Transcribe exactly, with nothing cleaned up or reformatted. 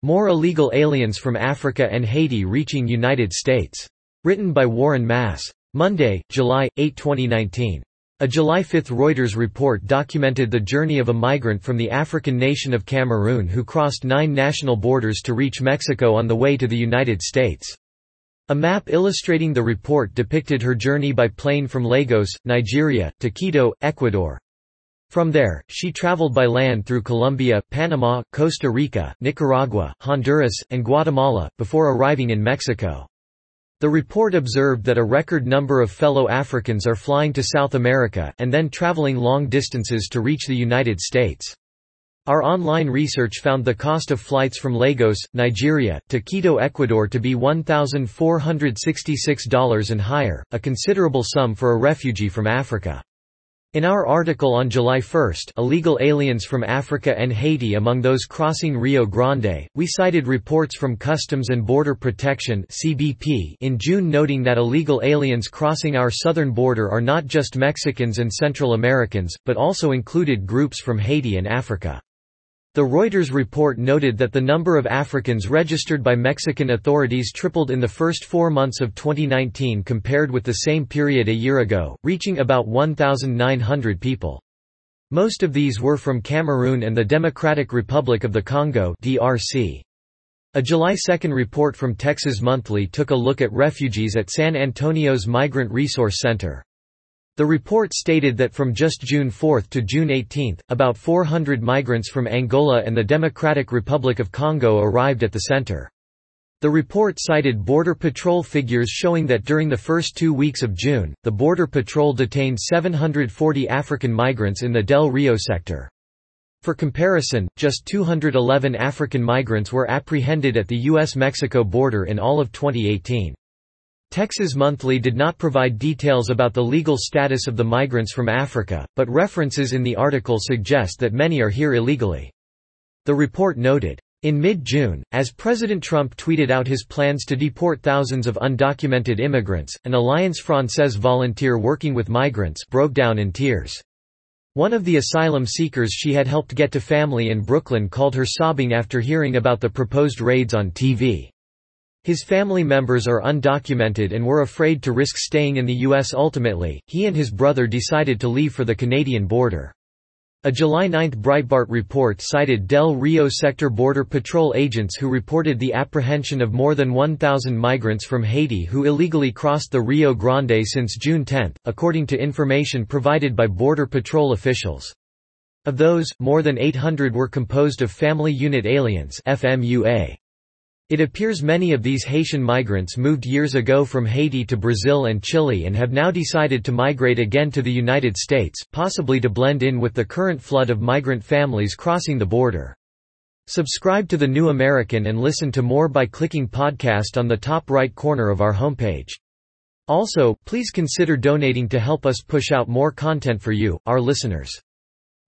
More illegal aliens from Africa and Haiti reaching United States. Written by Warren Mass. Monday, July eighth twenty nineteen. A July fifth Reuters report documented the journey of a migrant from the African nation of Cameroon who crossed nine national borders to reach Mexico on the way to the United States. A map illustrating the report depicted her journey by plane from Lagos, Nigeria, to Quito, Ecuador. From there, she traveled by land through Colombia, Panama, Costa Rica, Nicaragua, Honduras, and Guatemala, before arriving in Mexico. The report observed that a record number of fellow Africans are flying to South America, and then traveling long distances to reach the United States. Our online research found the cost of flights from Lagos, Nigeria, to Quito, Ecuador to be one thousand four hundred sixty-six dollars and higher, a considerable sum for a refugee from Africa. In our article on July first, Illegal Aliens from Africa and Haiti among those crossing Rio Grande, we cited reports from Customs and Border Protection (C B P) in June noting that illegal aliens crossing our southern border are not just Mexicans and Central Americans, but also included groups from Haiti and Africa. The Reuters report noted that the number of Africans registered by Mexican authorities tripled in the first four months of twenty nineteen compared with the same period a year ago, reaching about one thousand nine hundred people. Most of these were from Cameroon and the Democratic Republic of the Congo (D R C). A July second report from Texas Monthly took a look at refugees at San Antonio's Migrant Resource Center. The report stated that from just June fourth to June eighteenth, about four hundred migrants from Angola and the Democratic Republic of Congo arrived at the center. The report cited Border Patrol figures showing that during the first two weeks of June, the Border Patrol detained seven hundred forty African migrants in the Del Rio sector. For comparison, just two hundred eleven African migrants were apprehended at the U S Mexico border in all of twenty eighteen. Texas Monthly did not provide details about the legal status of the migrants from Africa, but references in the article suggest that many are here illegally. The report noted, in mid-June, as President Trump tweeted out his plans to deport thousands of undocumented immigrants, an Alliance Française volunteer working with migrants broke down in tears. One of the asylum seekers she had helped get to family in Brooklyn called her sobbing after hearing about the proposed raids on T V. His family members are undocumented and were afraid to risk staying in the U S Ultimately, he and his brother decided to leave for the Canadian border. A July ninth Breitbart report cited Del Rio sector Border Patrol agents who reported the apprehension of more than one thousand migrants from Haiti who illegally crossed the Rio Grande since June tenth, according to information provided by Border Patrol officials. Of those, more than eight hundred were composed of Family Unit Aliens (F M U A). It appears many of these Haitian migrants moved years ago from Haiti to Brazil and Chile and have now decided to migrate again to the United States, possibly to blend in with the current flood of migrant families crossing the border. Subscribe to The New American and listen to more by clicking podcast on the top right corner of our homepage. Also, please consider donating to help us push out more content for you, our listeners.